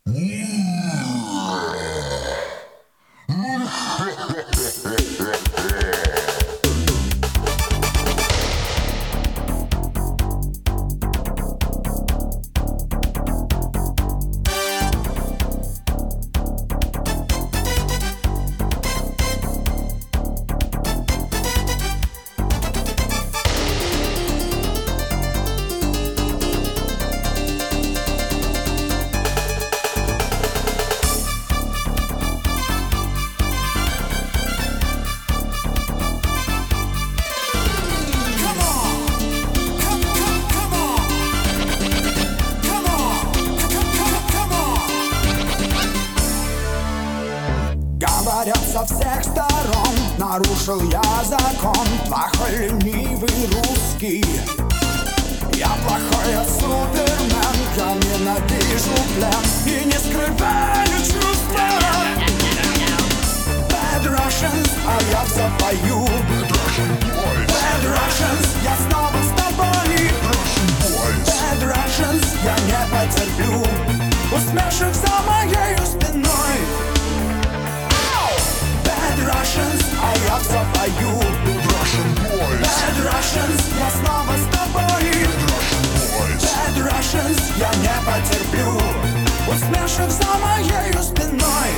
Говорят со всех сторон, нарушил я закон, плохой ленивый русский. Я плохой, я супермен, я ненавижу плен и не скрываю чувства. Bad Russians, а я все пою. Bad Russians, я снова с тобой. Bad Russians, я не потерплю усмешек за моей спиной. Bad Russians, а я все пою. Bad Russians, я снова с тобой. Bad Russians, я не потерплю усмешек за моей спиной.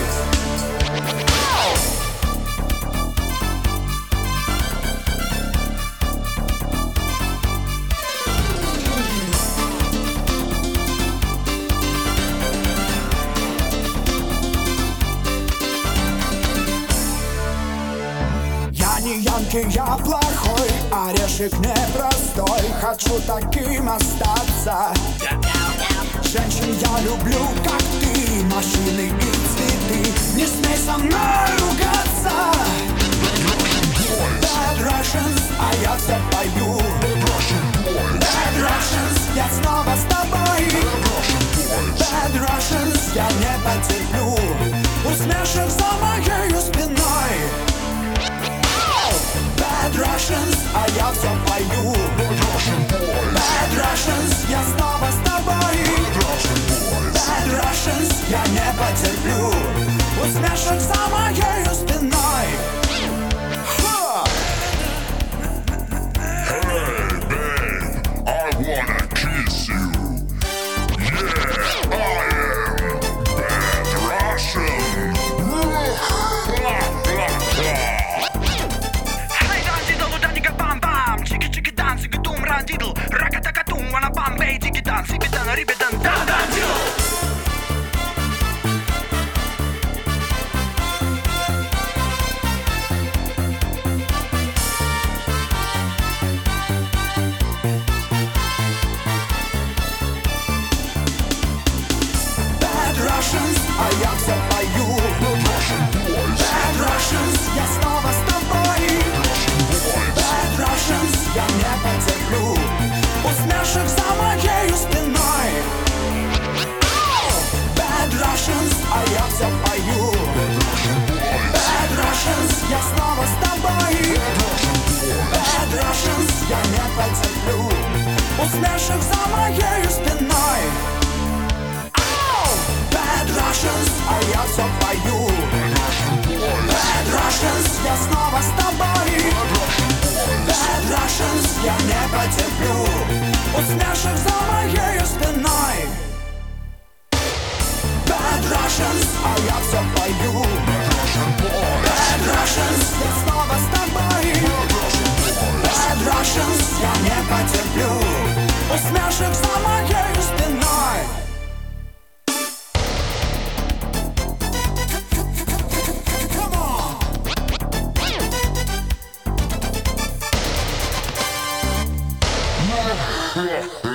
Не янки, я плохой, орешек непростой. Хочу таким остаться. Женщин я люблю, как ты, машины и цветы. Не смей со мной ругаться. Bad Russians, а я все пою. Bad Russians, я снова с тобой. Bad Russians, я не потерплю усмешек за моей спиной. Bad Russians, а я все пою. Bad Russians, я снова с тобой. Bad Russians, я не потерплю усмешек за моей спиной. Hey babe, I wanna kiss you. Yeah, I am Bad Russian. Diddle, rakatakatum, wanna bombay, diggy dance, ibidan, ribidan, dan dan diddle. Bad Russians, а я все пою. Bad Russians, я снова с тобой. Bad Russians, я не потерплю усмешек за моей спиной. Bad Russians, а я все пою. Bad Russians, я снова с тобой. Bad Russians, я не потерплю усмешек за моей спиной. Bad Russians, а я все пою. Bad Russians, я снова с тобой. Bad Russians, я не потерплю усмешек за моей спиной. Bad Russians, а я все пою. Bad Russians, я снова с тобой. Bad Russians, я не потерплю усмешек за моей спиной. Yeah.